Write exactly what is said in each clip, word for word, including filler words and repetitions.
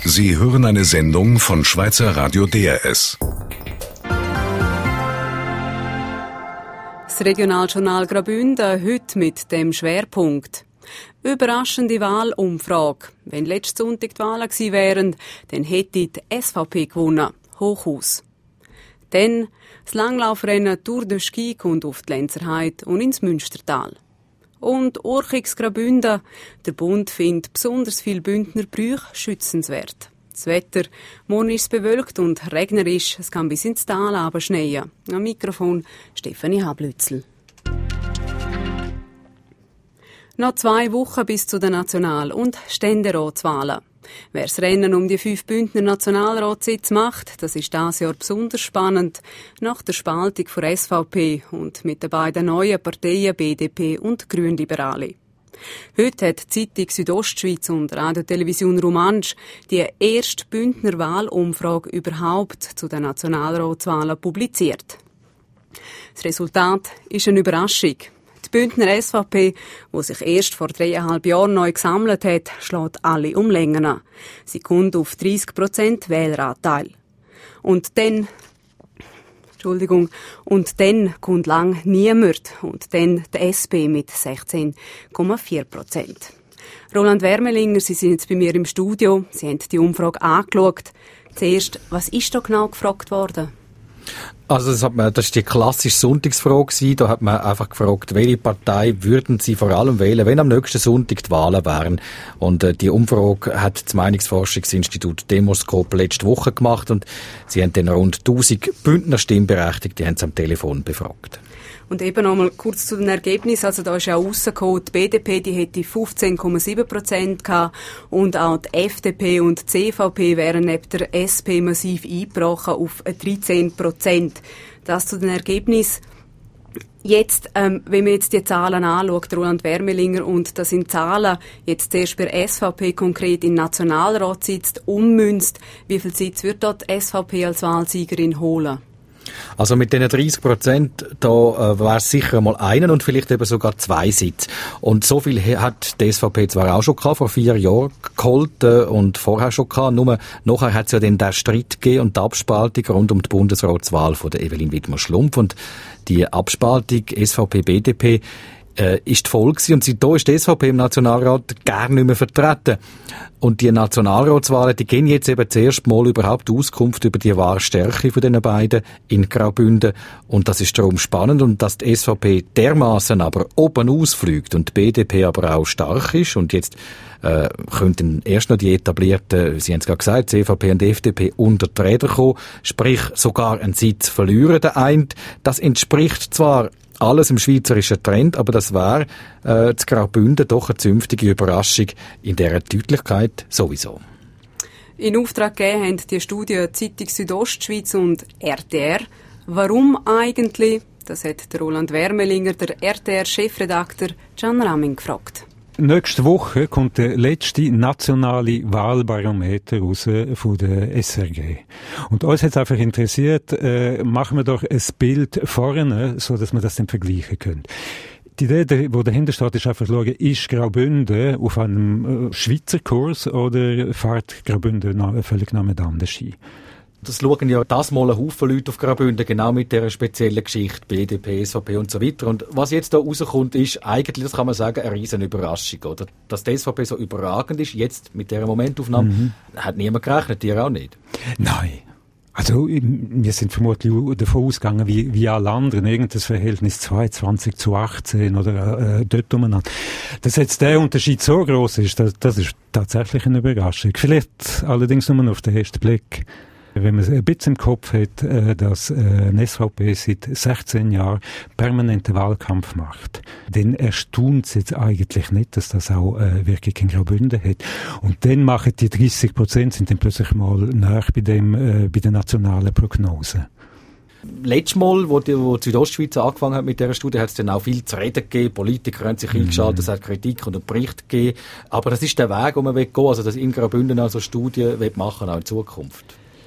Sie hören eine Sendung von Schweizer Radio D R S. Das Regionaljournal Graubünden heute mit dem Schwerpunkt überraschende Wahlumfrage. Wenn letzten Sonntag die Wahlen gewesen wären, dann hätte die S V P gewonnen. Hochhaus. Dann das Langlaufrennen Tour de Ski kommt auf die Lenzerheide und ins Münstertal. Und Urchigs Graubünden. Der Bund findet besonders viele Bündner Brüche schützenswert. Das Wetter, morgen ist es bewölkt und regnerisch. Es kann bis ins Tal abschneien. Am Mikrofon Stefanie Hablützel. Noch zwei Wochen bis zu den National- und Ständeratswahlen. Wer das Rennen um die fünf Bündner Nationalratssitze macht, das ist dieses Jahr besonders spannend, nach der Spaltung von S V P und mit den beiden neuen Parteien B D P und Grünliberale. Heute hat die Zeitung Südostschweiz und Radiotelevision Romansch die erste Bündner Wahlumfrage überhaupt zu den Nationalratswahlen publiziert. Das Resultat ist eine Überraschung. Die Bündner S V P, die sich erst vor dreieinhalb Jahren neu gesammelt hat, schlägt alle um Längen an. Sie kommt auf dreissig Prozent Wähleranteil. Und dann, Entschuldigung, und dann kommt lang niemand. Und dann die S P mit sechzehn Komma vier Prozent. Roland Wermelinger, Sie sind jetzt bei mir im Studio. Sie haben die Umfrage angeschaut. Zuerst, was ist da genau gefragt worden? Also das, hat man, das ist die klassische Sonntagsfrage gewesen. Da hat man einfach gefragt, welche Partei würden Sie vor allem wählen, wenn am nächsten Sonntag die Wahlen wären. Und äh, die Umfrage hat das Meinungsforschungsinstitut Demoskop letzte Woche gemacht und sie haben dann rund tausend Bündner Stimmberechtigte, die haben sie am Telefon befragt. Und eben noch mal kurz zu den Ergebnissen. Also da ist ja auch rausgekommen, die B D P, die hätte fünfzehn Komma sieben Prozent gehabt und auch die F D P und die C V P wären neben der S P massiv eingebrochen auf dreizehn Prozent. Das zu den Ergebnissen. Jetzt, ähm, wenn man jetzt die Zahlen anschaut, Roland Wermelinger, und das sind Zahlen, jetzt zuerst bei S V P konkret in Nationalrat sitzt, ummünzt, wie viel Sitz wird dort die S V P als Wahlsiegerin holen? Also mit diesen dreissig Prozent, da äh, wäre es sicher mal einen und vielleicht eben sogar zwei Sitze. Und so viel hat die S V P zwar auch schon gehabt, vor vier Jahren geholt äh, und vorher schon gehabt, nur nachher hat es ja dann den Streit gegeben und die Abspaltung rund um die Bundesratswahl von der Evelyn Widmer-Schlumpf. Und die Abspaltung S V P B D P äh, ist die Folge und seitdem ist die S V P im Nationalrat gar nicht mehr vertreten. Und die Nationalratswahlen, die gehen jetzt eben zuerst mal überhaupt Auskunft über die wahre Stärke von den beiden in Graubünden. Und das ist darum spannend. Und dass die S V P dermaßen aber oben ausfliegt und die B D P aber auch stark ist und jetzt äh, könnten erst noch die etablierten, Sie haben es gerade gesagt, C V P und F D P unter die Räder kommen, sprich sogar einen Sitz verlieren, der eine. Das entspricht zwar alles im schweizerischen Trend, aber das wäre äh, zu Graubünden doch eine zünftige Überraschung in dieser Deutlichkeit sowieso. In Auftrag gegeben haben die Studie Zeitung Südostschweiz und R T R. Warum eigentlich? Das hat der Roland Wermelinger, der R T R-Chefredakteur Can Ramming, gefragt. Nächste Woche kommt der letzte nationale Wahlbarometer raus von der S R G. Und uns hat es einfach interessiert, äh, machen wir doch ein Bild vorne, so dass wir das dann vergleichen können. Die Idee, die dahinter steht, ist einfach zu schauen, ist Graubünden auf einem äh, Schweizer Kurs oder fährt Graubünden na, völlig nebeneinander Ski? Das schauen ja das mal ein Haufen Leute auf Graubünden, genau mit dieser speziellen Geschichte, B D P, S V P und so weiter. Und was jetzt da rauskommt, ist eigentlich, das kann man sagen, eine riesen Überraschung, oder? Dass die S V P so überragend ist, jetzt mit dieser Momentaufnahme, mhm. hat niemand gerechnet, dir auch nicht? Nein. Also, wir sind vermutlich davon ausgegangen, wie, wie alle anderen, irgendein Verhältnis zweiundzwanzig zu achtzehn oder äh, dort umeinander. Dass jetzt der Unterschied so groß ist, das, das ist tatsächlich eine Überraschung. Vielleicht allerdings nur auf den ersten Blick. Wenn man ein bisschen im Kopf hat, dass eine S V P seit sechzehn Jahren permanenten Wahlkampf macht, dann erstaunt es jetzt eigentlich nicht, dass das auch wirklich in Graubünden hat. Und dann machen die dreissig Prozent sind dann plötzlich mal nahe bei dem, bei der nationalen Prognose. Letztes Mal, wo die, wo die Südostschweiz angefangen hat mit dieser Studie, hat es dann auch viel zu reden gegeben. Politiker haben sich mm. eingeschaltet, es hat Kritik und einen Bericht gegeben. Aber das ist der Weg, den man gehen will. Also, dass in Graubünden also Studien machen, auch in Zukunft.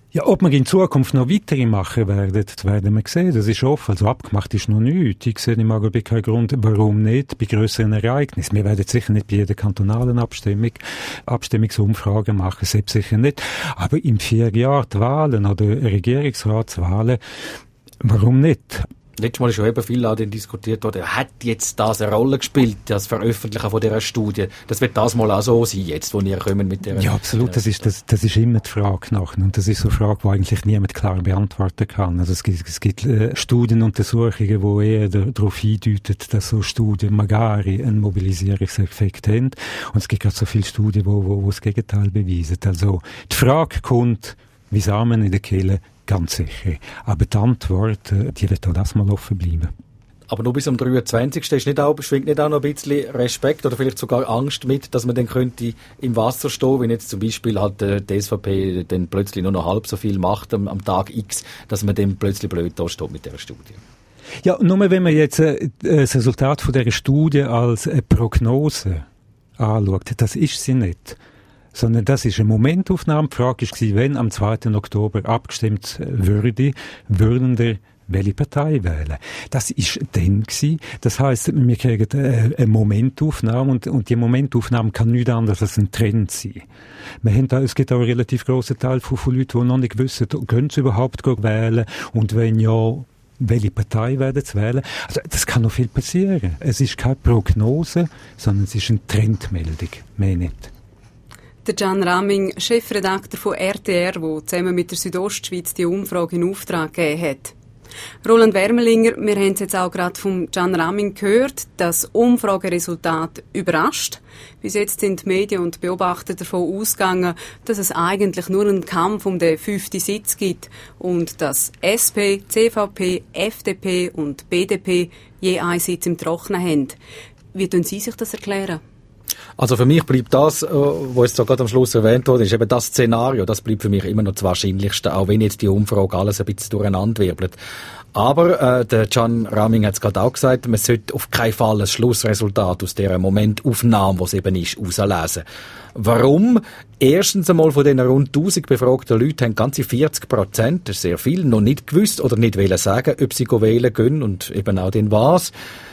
Ja, ob wir in Zukunft noch weitere machen werden, das werden wir sehen. Das ist offen. Also abgemacht ist noch nichts. Ich sehe im Augenblick keinen Grund, warum nicht, bei grösseren Ereignissen. Wir werden sicher nicht bei jeder kantonalen Abstimmung Abstimmungsumfragen machen, selbst sicher nicht. Aber im vier Jahr die Wahlen oder Regierungsratswahlen, warum nicht? Letztes Mal ist schon eben viel auch diskutiert worden, hat jetzt das eine Rolle gespielt, das Veröffentlichen von dieser Studie? Das wird das mal auch so sein, jetzt, wo ihr kommen mit der... Ja, absolut, das ist, das, das ist immer die Frage nach. Und das ist so eine Frage, die eigentlich niemand klar beantworten kann. Also es gibt, es gibt äh, Studienuntersuchungen, die eher darauf hindeuten, dass so Studien magari einen Mobilisierungseffekt haben. Und es gibt gerade so viele Studien, die wo, wo, wo das Gegenteil beweisen. Also die Frage kommt, wie Samen in der Kehle, ganz sicher. Aber die Antwort, die wird auch das mal offen bleiben. Aber nur bis am dreiundzwanzigsten ist nicht auch, schwingt nicht auch noch ein bisschen Respekt oder vielleicht sogar Angst mit, dass man dann könnte im Wasser stehen, wenn jetzt zum Beispiel halt die S V P dann plötzlich nur noch halb so viel macht am, am Tag X, dass man dann plötzlich blöd da steht mit dieser Studie. Ja, nur wenn man jetzt äh, das Resultat von dieser Studie als eine Prognose anschaut, das ist sie nicht. Sondern das ist eine Momentaufnahme. Die Frage war, wenn am zweiten Oktober abgestimmt würde, würden wir welche Partei wählen. Das ist dann gewesen. Das heisst, wir kriegen eine Momentaufnahme und, und die Momentaufnahme kann nichts anderes als ein Trend sein. Wir haben da, es gibt auch einen relativ grossen Teil von, von Leuten, die noch nicht wissen, können sie überhaupt wählen und wenn ja, welche Partei werden sie wählen. Also, das kann noch viel passieren. Es ist keine Prognose, sondern es ist eine Trendmeldung. Mehr nicht. Der Can Raming, Chefredakteur von R T R, der zusammen mit der Südostschweiz die Umfrage in Auftrag gegeben hat. Roland Wermelinger, wir haben es jetzt auch gerade vom Can Raming gehört, das Umfrageresultat überrascht. Bis jetzt sind die Medien und Beobachter davon ausgegangen, dass es eigentlich nur einen Kampf um den fünften Sitz gibt und dass S P, C V P, F D P und B D P je einen Sitz im Trockenen haben. Wie können Sie sich das erklären? Also für mich bleibt das, was jetzt so gerade am Schluss erwähnt wurde, ist eben das Szenario, das bleibt für mich immer noch das Wahrscheinlichste, auch wenn jetzt die Umfrage alles ein bisschen durcheinander wirbelt. Aber äh, der Can Raming hat es gerade auch gesagt, man sollte auf keinen Fall ein Schlussresultat aus dieser Momentaufnahme, was es eben ist, herauslesen. Warum? Erstens einmal von diesen rund tausend befragten Leuten haben ganze vierzig Prozent, das ist sehr viel, noch nicht gewusst oder nicht wollen sagen, ob sie wählen gehen und eben auch den was.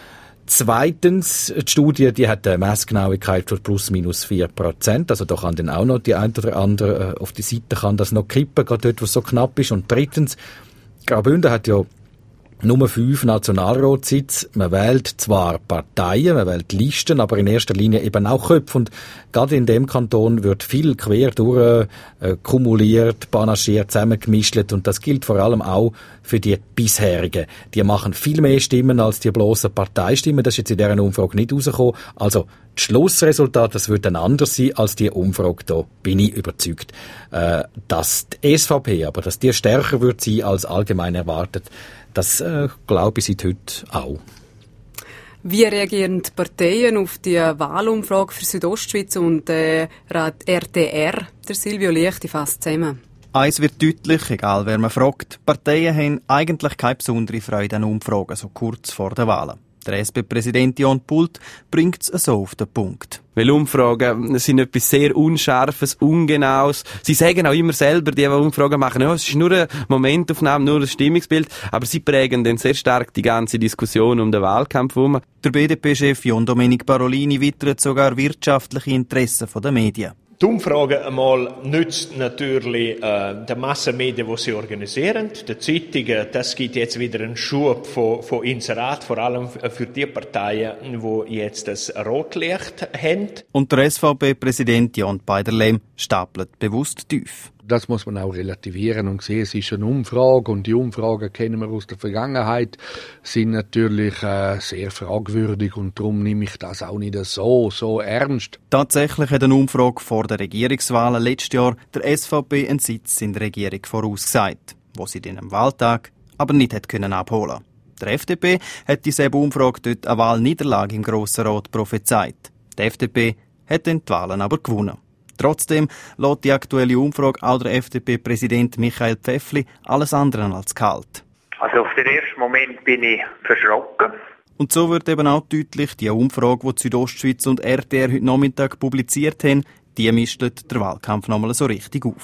Zweitens, die Studie, die hat eine Messgenauigkeit von plus minus vier Prozent, also da kann dann auch noch die eine oder andere äh, auf die Seite kann das noch kippen, gerade dort, wo es so knapp ist. Und drittens, Graubünden hat ja nur fünf Nationalratssitze. Man wählt zwar Parteien, man wählt Listen, aber in erster Linie eben auch Köpfe. Und gerade in dem Kanton wird viel quer durch äh, kumuliert, panaschiert, zusammengemischt. Und das gilt vor allem auch für die bisherigen. Die machen viel mehr Stimmen als die bloßen Parteistimmen. Das ist jetzt in dieser Umfrage nicht rausgekommen. Also das Schlussresultat, das wird dann anders sein als die Umfrage. Da bin ich überzeugt, äh, dass die S V P, aber dass die stärker wird sein als allgemein erwartet. Das äh, glaube ich seit heute auch. Wie reagieren die Parteien auf die Wahlumfrage für Südostschweiz und äh, R T R? Der Silvio Liechti fasst zusammen. Eins wird deutlich, egal wer man fragt. Parteien haben eigentlich keine besondere Freude an Umfragen, so kurz vor den Wahlen. Der S P-Präsident Jan Pult bringt es so auf den Punkt. Weil Umfragen sind etwas sehr Unscharfes, Ungenaues. Sie sagen auch immer selber, die, die Umfragen machen, ja, es ist nur eine Momentaufnahme, nur ein Stimmungsbild, aber sie prägen dann sehr stark die ganze Diskussion um den Wahlkampf herum. Der B D P-Chef John Domenic Parolini wittert sogar wirtschaftliche Interessen der Medien. Die Umfrage einmal nützt natürlich äh, den Massenmedien, die sie organisieren. Die Zeitungen, das gibt jetzt wieder einen Schub von, von Inserat, vor allem für die Parteien, die jetzt das Rotlicht haben. Und der S V P-Präsident Jan Beiderlehm stapelt bewusst tief. Das muss man auch relativieren und sehen, es ist eine Umfrage und die Umfragen kennen wir aus der Vergangenheit, sind natürlich äh, sehr fragwürdig und darum nehme ich das auch nicht so, so ernst. Tatsächlich hat eine Umfrage vor der Regierungswahlen letztes Jahr der S V P einen Sitz in der Regierung vorausgesagt, wo sie dann am Wahltag aber nicht hat können abholen. Der F D P hat dieselbe Umfrage dort eine Wahlniederlage im Grossen Rat prophezeit. Die F D P hat dann die Wahlen aber gewonnen. Trotzdem lässt die aktuelle Umfrage auch der F D P-Präsident Michael Pfäffli alles andere als kalt. Also auf den ersten Moment bin ich verschrocken. Und so wird eben auch deutlich, die Umfrage, die die Südostschweiz und R T R heute Nachmittag publiziert haben, die mischt den Wahlkampf nochmal so richtig auf.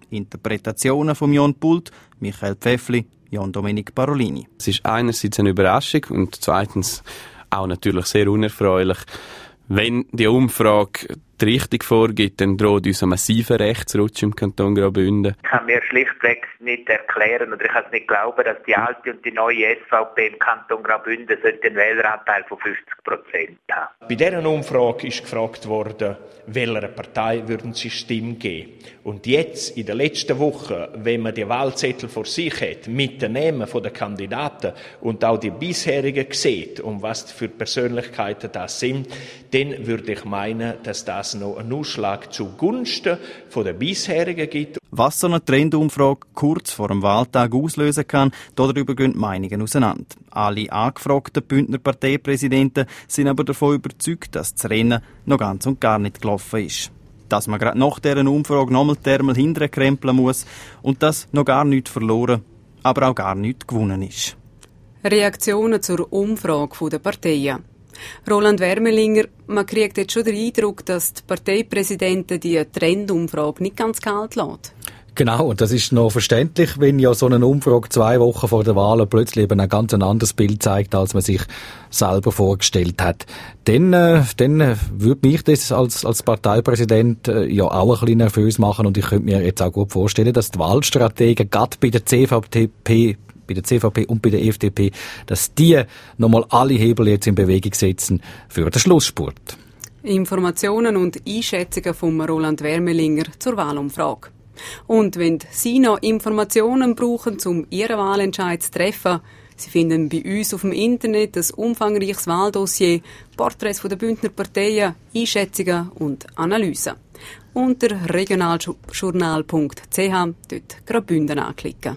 Interpretationen von Jon Pult, Michael Pfäffli, Jon Domenic Parolini. Es ist einerseits eine Überraschung und zweitens auch natürlich sehr unerfreulich. Wenn die Umfrage die Richtung vorgibt, dann droht uns ein massiver Rechtsrutsch im Kanton Graubünden. Ich kann mir schlichtweg nicht erklären oder ich kann es nicht glauben, dass die alte und die neue S V P im Kanton Graubünden den Wähleranteil von fünfzig Prozent haben. Bei dieser Umfrage ist gefragt worden, welcher Partei würden sie Stimme geben. Und jetzt, in der letzten Woche, wenn man die Wahlzettel vor sich hat, mit den Namen der Kandidaten und auch die bisherigen sieht, um was für Persönlichkeiten das sind, dann würde ich meinen, dass das noch einen Ausschlag zugunsten der bisherigen gibt. Was so eine Trendumfrage kurz vor dem Wahltag auslösen kann, darüber gehen die Meinungen auseinander. Alle angefragten Bündner Parteipräsidenten sind aber davon überzeugt, dass das Rennen noch ganz und gar nicht gelaufen ist. Dass man gerade nach dieser Umfrage nochmal die Ärmel hinterkrempeln muss und dass noch gar nichts verloren, aber auch gar nichts gewonnen ist. Reaktionen zur Umfrage der Parteien. Roland Wermelinger, man kriegt jetzt schon den Eindruck, dass die Parteipräsidenten die Trendumfrage nicht ganz kalt lassen. Genau, und das ist noch verständlich, wenn ja so eine Umfrage zwei Wochen vor der Wahl plötzlich eben ein ganz anderes Bild zeigt, als man sich selber vorgestellt hat. Dann, äh, dann äh, würde mich das als, als Parteipräsident äh, ja auch ein bisschen nervös machen und ich könnte mir jetzt auch gut vorstellen, dass die Wahlstrategen gerade bei der C V P bei der C V P und bei der F D P, dass die nochmal alle Hebel jetzt in Bewegung setzen für den Schlussspurt. Informationen und Einschätzungen von Roland Wermelinger zur Wahlumfrage. Und wenn Sie noch Informationen brauchen, um Ihren Wahlentscheid zu treffen, Sie finden bei uns auf dem Internet ein umfangreiches Wahldossier, Porträts der Bündner Parteien, Einschätzungen und Analysen. Unter regionaljournal punkt c h dort Graubünden anklicken.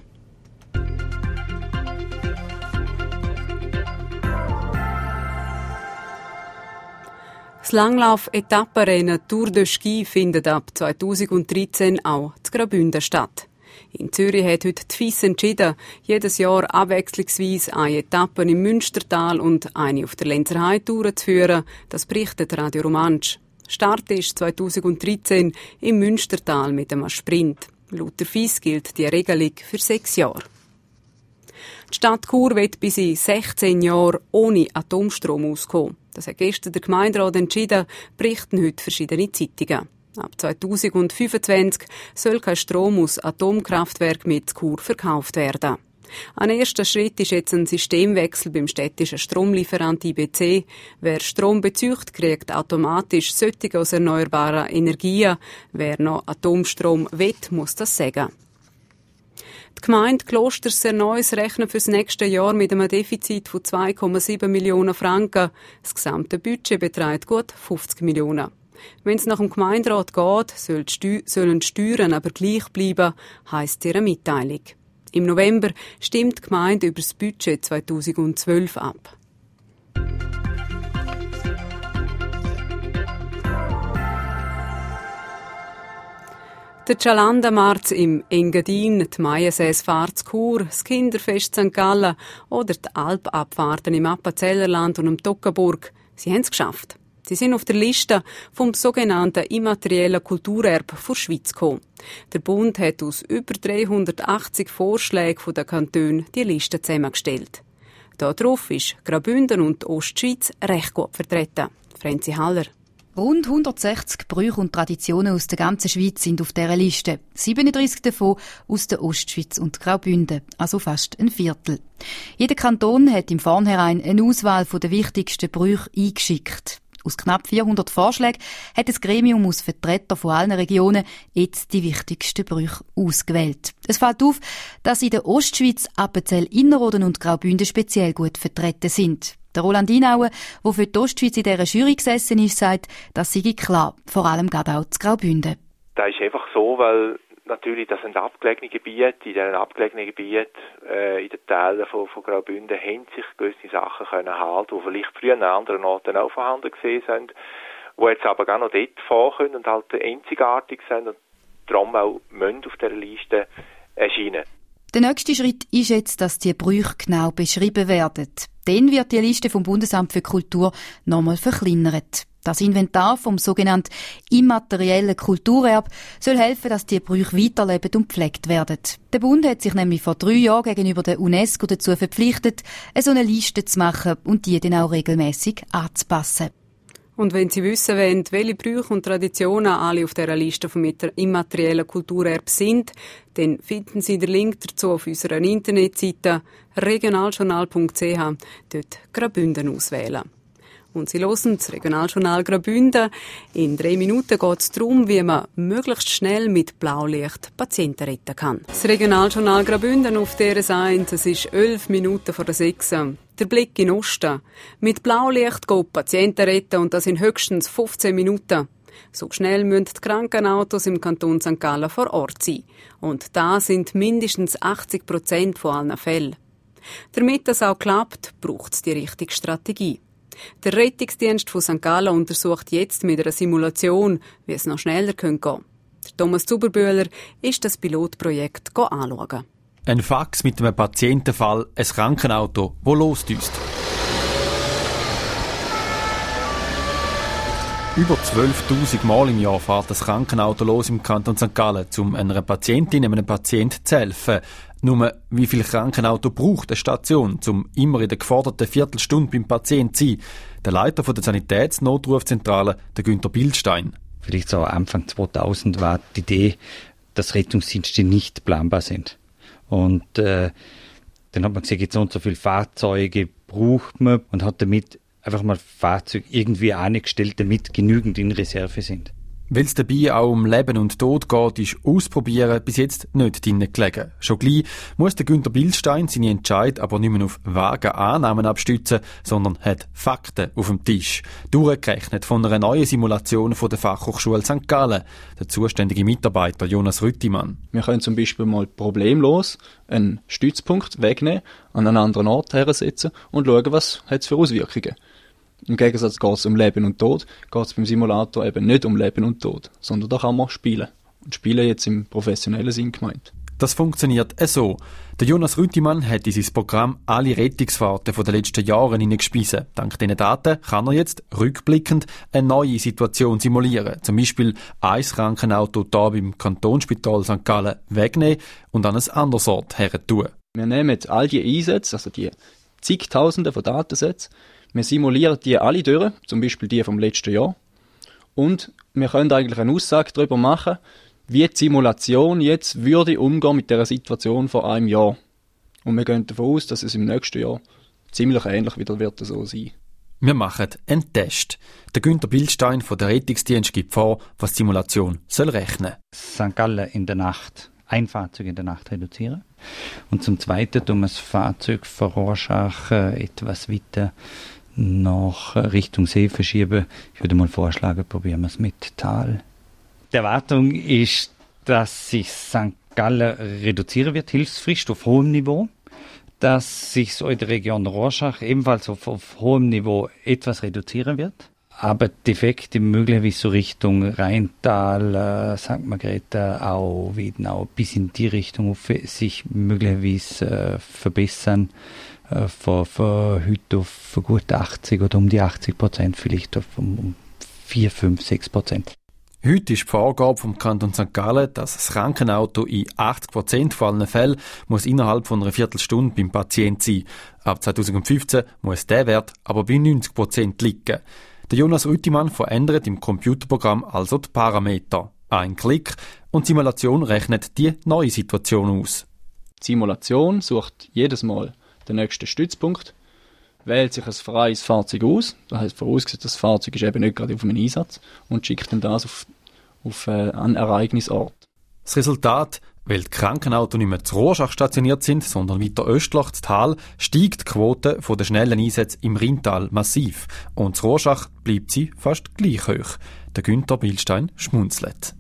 Das Langlauf-Etappenrennen Tour de Ski findet ab zweitausenddreizehn auch zu Graubünden statt. In Zürich hat heute die F I S entschieden, jedes Jahr abwechslungsweise eine Etappe im Münstertal und eine auf der Lenzerheide durchzuführen. Das berichtet Radio Romansch. Start ist zweitausenddreizehn im Münstertal mit einem Sprint. Laut der F I S gilt die Regelung für sechs Jahre. Die Stadt Chur wird bis in sechzehn Jahren ohne Atomstrom auskommen. Das hat gestern der Gemeinderat entschieden, berichten heute verschiedene Zeitungen. Ab zweitausendfünfundzwanzig soll kein Strom aus Atomkraftwerken mit zu Chur verkauft werden. Ein erster Schritt ist jetzt ein Systemwechsel beim städtischen Stromlieferant I B C. Wer Strom bezieht, kriegt automatisch solche aus erneuerbaren Energien. Wer noch Atomstrom will, muss das sagen. Die Gemeinde Klosters Erneues rechnet für das nächste Jahr mit einem Defizit von zwei Komma sieben Millionen Franken. Das gesamte Budget beträgt gut fünfzig Millionen. Wenn es nach dem Gemeinderat geht, sollen die Steuern aber gleich bleiben, heisst ihre Mitteilung. Im November stimmt die Gemeinde über das Budget zweitausendzwölf ab. Der Cialanda-Marz im Engadin, die Maiensäsfahrt zu Chur, das Kinderfest Sankt Gallen oder die Alpabfahrten im Appenzellerland und im Toggenburg, sie haben es geschafft. Sie sind auf der Liste vom sogenannten immateriellen Kulturerbe der Schweiz gekommen. Der Bund hat aus über dreihundertachtzig Vorschlägen der Kantone die Liste zusammengestellt. Darauf ist Graubünden und die Ostschweiz recht gut vertreten. Franzi Haller. Rund hundertsechzig Brüche und Traditionen aus der ganzen Schweiz sind auf dieser Liste. siebenunddreissig davon aus der Ostschweiz und Graubünden, also fast ein Viertel. Jeder Kanton hat im Vornherein eine Auswahl der wichtigsten Brüche eingeschickt. Aus knapp vierhundert Vorschlägen hat das Gremium aus Vertretern von allen Regionen jetzt die wichtigsten Brüche ausgewählt. Es fällt auf, dass in der Ostschweiz Appenzell Innerrhoden und Graubünden speziell gut vertreten sind. Der Roland Inauen, der für die Ostschweiz in dieser Jury gesessen ist, sagt, das sei klar, vor allem gerade auch zu Graubünden. Das ist einfach so, weil natürlich das sind abgelegene Gebiete. In diesen abgelegenen Gebieten, äh, in den Teilen von, von Graubünden, haben sich gewisse Sachen können halten, die vielleicht früher an anderen Orten auch vorhanden gewesen sind, die jetzt aber gar noch dort vorkommen und halt einzigartig sind und darum auch müssen auf dieser Liste erscheinen. Der nächste Schritt ist jetzt, dass die Brüche genau beschrieben werden. Dann wird die Liste vom Bundesamt für Kultur nochmal verkleinert. Das Inventar vom sogenannten immateriellen Kulturerbe soll helfen, dass die Brüche weiterleben und gepflegt werden. Der Bund hat sich nämlich vor drei Jahren gegenüber der UNESCO dazu verpflichtet, eine so eine Liste zu machen und die dann auch regelmäßig anzupassen. Und wenn Sie wissen wollen, welche Brüche und Traditionen alle auf dieser Liste vom immateriellen Kulturerbe sind, dann finden Sie den Link dazu auf unserer Internetseite regionaljournal punkt c h. Dort Graubünden auswählen. Und Sie hören das Regionaljournal Graubünden. In drei Minuten geht es darum, wie man möglichst schnell mit Blaulicht Patienten retten kann. Das Regionaljournal Graubünden auf D R S eins, es ist elf Minuten vor der sechs. Der Blick in Osten. Mit Blaulicht geht Patienten retten und das in höchstens fünfzehn Minuten. So schnell müssen die Krankenautos im Kanton Sankt Gallen vor Ort sein. Und da sind mindestens achtzig Prozent von allen Fällen. Damit das auch klappt, braucht es die richtige Strategie. Der Rettungsdienst von Sankt Gallen untersucht jetzt mit einer Simulation, wie es noch schneller gehen könnte. Thomas Zuberbühler ist das Pilotprojekt anschauen. Ein Fax mit einem Patientenfall, ein Krankenauto, das losdüst. Über zwölftausend Mal im Jahr fährt das Krankenauto los im Kanton Sankt Gallen, um einer Patientin, einem Patienten zu helfen. Nur, wie viel Krankenauto braucht eine Station, um immer in der geforderten Viertelstunde beim Patienten zu sein? Der Leiter der Sanitätsnotrufzentrale, der Günther Bildstein. Vielleicht so Anfang zweitausend war die Idee, dass Rettungsdienste nicht planbar sind. Und äh, dann hat man gesagt, jetzt so und so viele Fahrzeuge braucht man und hat damit einfach mal Fahrzeuge irgendwie angestellt, damit genügend in Reserve sind. Weil es dabei auch um Leben und Tod geht, ist Ausprobieren bis jetzt nicht drin gelegen. Schon gleich muss der Günther Bildstein seine Entscheid aber nicht mehr auf vage Annahmen abstützen, sondern hat Fakten auf dem Tisch. Durchgerechnet von einer neuen Simulation von der Fachhochschule Sankt Gallen. Der zuständige Mitarbeiter Jonas Rüttimann. Wir können zum Beispiel mal problemlos einen Stützpunkt wegnehmen, an einen anderen Ort hersetzen und schauen, was hat es für Auswirkungen. Im Gegensatz geht es um Leben und Tod, geht es beim Simulator eben nicht um Leben und Tod, sondern da kann man spielen. Und spielen jetzt im professionellen Sinn gemeint. Das funktioniert so. Der Jonas Rüttimann hat in sein Programm alle Rettungsfahrten der letzten Jahre hineingespissen. Dank diesen Daten kann er jetzt rückblickend eine neue Situation simulieren. Zum Beispiel ein Krankenauto hier beim Kantonsspital Sankt Gallen wegnehmen und an ein anderes Ort her tun. Wir nehmen jetzt all die Einsätze, also die zigtausende von Datensätzen, wir simulieren die alle durch, zum Beispiel die vom letzten Jahr. Und wir können eigentlich eine Aussage darüber machen, wie die Simulation jetzt würde umgehen mit dieser Situation vor einem Jahr. Und wir gehen davon aus, dass es im nächsten Jahr ziemlich ähnlich wieder wird so sein. Wir machen einen Test. Der Günther Bildstein von der Rettungsdienst gibt vor, was die Simulation soll rechnen. Sankt Gallen in der Nacht, ein Fahrzeug in der Nacht reduzieren. Und zum Zweiten tun wir das Fahrzeug von Rorschach etwas weiter nach Richtung See verschieben. Ich würde mal vorschlagen, probieren wir es mit Tal. Die Erwartung ist, dass sich Sankt Gallen reduzieren wird, Hilfsfrist auf hohem Niveau, dass sich so in der Region Rorschach ebenfalls auf, auf hohem Niveau etwas reduzieren wird, aber die Effekte möglicherweise so Richtung Rheintal, äh, Sankt Margrethe, auch Wiedenau, bis in die Richtung auf, sich möglicherweise äh, verbessern. Von, von heute auf gut achtzig oder um die achtzig Prozent, vielleicht auf um vier, fünf, sechs Prozent. Heute ist die Vorgabe vom Kanton Sankt Gallen, dass das Krankenauto in achtzig Prozent von allen Fällen muss innerhalb von einer Viertelstunde beim Patienten sein. Ab zweitausendfünfzehn muss der Wert aber bei neunzig Prozent liegen. Der Jonas Rüttimann verändert im Computerprogramm also die Parameter. Ein Klick und die Simulation rechnet die neue Situation aus. Die Simulation sucht jedes Mal den nächsten Stützpunkt, wählt sich ein freies Fahrzeug aus, das heisst vorausgesetzt, das Fahrzeug ist eben nicht gerade auf einem Einsatz und schickt dann das auf, auf äh, einen Ereignisort. Das Resultat, weil die Krankenautos nicht mehr zu Rorschach stationiert sind, sondern weiter östlich, zu Tal, steigt die Quote der schnellen Einsätze im Rheintal massiv und zu Rorschach bleibt sie fast gleich hoch. Der Günther Bildstein schmunzelt.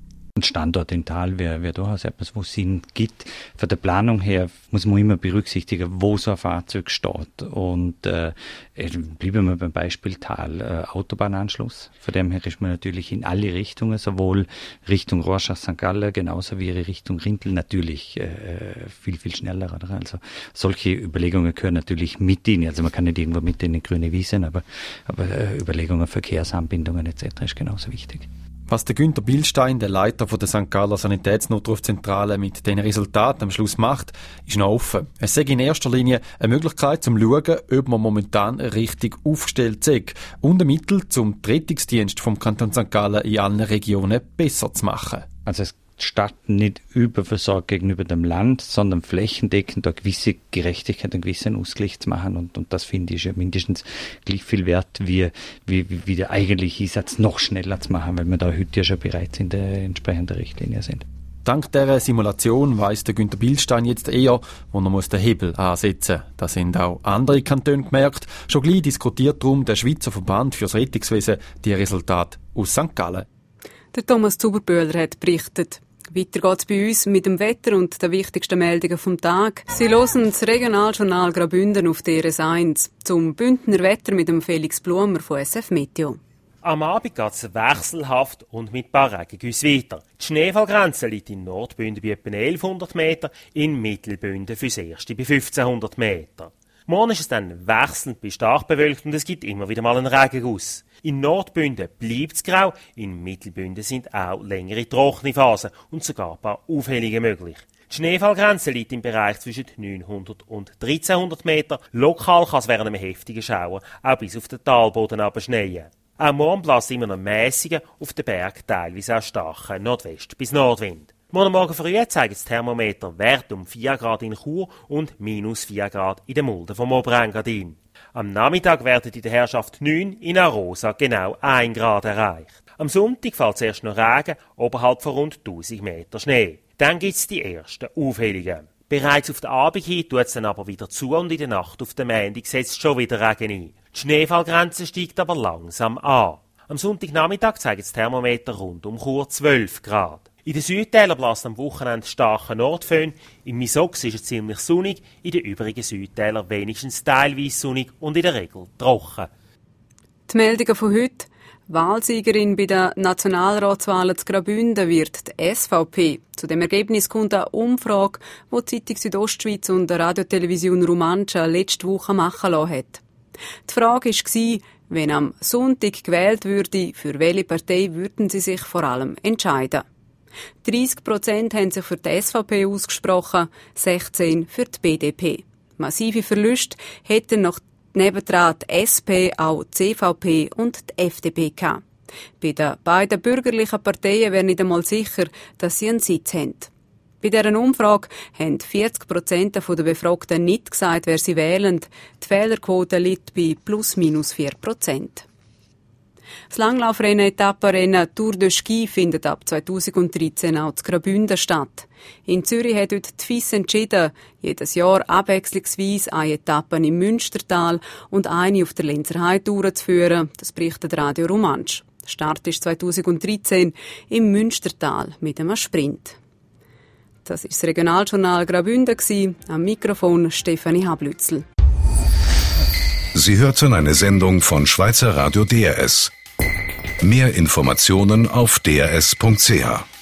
ein Standort im Tal wäre wär durchaus etwas, wo Sinn gibt. Von der Planung her muss man immer berücksichtigen, wo so ein Fahrzeug steht. Und äh, bleiben wir beim Beispiel Tal, äh, Autobahnanschluss. Von dem her ist man natürlich in alle Richtungen, sowohl Richtung Rorschach, Sankt Gallen, genauso wie Richtung Rintel natürlich äh, viel, viel schneller. Oder? Also solche Überlegungen gehören natürlich mit in. Also man kann nicht irgendwo mit in die grüne Wiese, aber, aber äh, Überlegungen, Verkehrsanbindungen et cetera ist genauso wichtig. Was der Günter Bilstein, der Leiter von der Sankt Galler Sanitätsnotrufzentrale, mit den Resultaten am Schluss macht, ist noch offen. Es sei in erster Linie eine Möglichkeit zum Schauen, ob man momentan richtig aufgestellt sei und ein Mittel, zum den Rettungsdienst vom Kanton Sankt Gallen in allen Regionen besser zu machen. Also es Stadt nicht überversorgt gegenüber dem Land, sondern flächendeckend eine gewisse Gerechtigkeit, einen gewissen Ausgleich zu machen. Und, und das finde ich ja mindestens gleich viel wert, wie, wie, wie der eigentliche Einsatz noch schneller zu machen, weil wir da heute ja schon bereits in der entsprechenden Richtlinie sind. Dank dieser Simulation weiss der Günter Bilstein jetzt eher, wo er muss den Hebel ansetzen muss. Das sind auch andere Kantone gemerkt. Schon gleich diskutiert darum der Schweizer Verband fürs Rettungswesen die Resultate aus Sankt Gallen. Der Thomas Zuberböhler hat berichtet. Weiter geht's bei uns mit dem Wetter und den wichtigsten Meldungen vom Tag. Sie hören das Regionaljournal Graubünden auf D R S eins. Zum Bündner Wetter mit dem Felix Blumer von S F Meteo. Am Abend geht es wechselhaft und mit ein paar Regengüsse weiter. Die Schneefallgrenze liegt in Nordbünden bei etwa elfhundert Meter, in Mittelbünden fürs Erste bei fünfzehnhundert Meter. Morgen ist es dann wechselnd bis stark bewölkt und es gibt immer wieder mal einen Regenguss. In Nordbünden bleibt es grau, in Mittelbünden sind auch längere trockene Phasen und sogar ein paar Aufhellungen möglich. Die Schneefallgrenze liegt im Bereich zwischen neunhundert und dreizehnhundert Meter. Lokal kann es während einem heftigen Schauer auch bis auf den Talboden abschneien. Auch morgen bläst immer noch mäßiger, auf den Berg teilweise auch starker Nordwest- bis Nordwind. Morgen Morgen früh zeigt das Thermometer Wert um vier Grad in Chur und minus vier Grad in der Mulde vom Oberengadin. Am Nachmittag werden in der Herrschaft neun, in Arosa genau ein Grad erreicht. Am Sonntag fällt zuerst noch Regen, oberhalb von rund tausend Meter Schnee. Dann gibt es die ersten Aufhellungen. Bereits auf den Abend hin tut es dann aber wieder zu und in der Nacht auf den Montag setzt schon wieder Regen ein. Die Schneefallgrenze steigt aber langsam an. Am Sonntagnachmittag zeigt das Thermometer rund um Chur zwölf Grad. In den Südtälern bläst am Wochenende starker Nordföhn, im Misox ist es ziemlich sonnig, in den übrigen Südtälern wenigstens teilweise sonnig und in der Regel trocken. Die Meldungen von heute. Wahlsiegerin bei den Nationalratswahlen zu Graubünden wird die S V P. Zu dem Ergebnis kommt eine Umfrage, die die Zeitung Südostschweiz und die Radiotelevision Romancha letzte Woche machen lassen hat. Die Frage war, wenn am Sonntag gewählt würde, für welche Partei würden Sie sich vor allem entscheiden? dreißig Prozent haben sich für die S V P ausgesprochen, sechzehn Prozent für die B D P. Massive Verluste hätten nach nebendran die S P auch die C V P und die F D P gehabt. Bei den beiden bürgerlichen Parteien wäre nicht einmal sicher, dass sie einen Sitz haben. Bei dieser Umfrage haben vierzig Prozent der Befragten nicht gesagt, wer sie wählen. Die Fehlerquote liegt bei plus minus vier Prozent. Das Langlaufrennen Etappenrennen Tour de Ski findet ab zweitausenddreizehn auch zu Graubünden statt. In Zürich hat heute die F I S entschieden, jedes Jahr abwechslungsweise eine Etappe im Münstertal und eine auf der Lenzerheide durchzuführen. Das berichtet Radio Romansch. Der Start ist zweitausenddreizehn im Münstertal mit einem Sprint. Das war das Regionaljournal Graubünden. Am Mikrofon Stefanie Hablützel. Sie hörten eine Sendung von Schweizer Radio D R S. Mehr Informationen auf d r s punkt c h.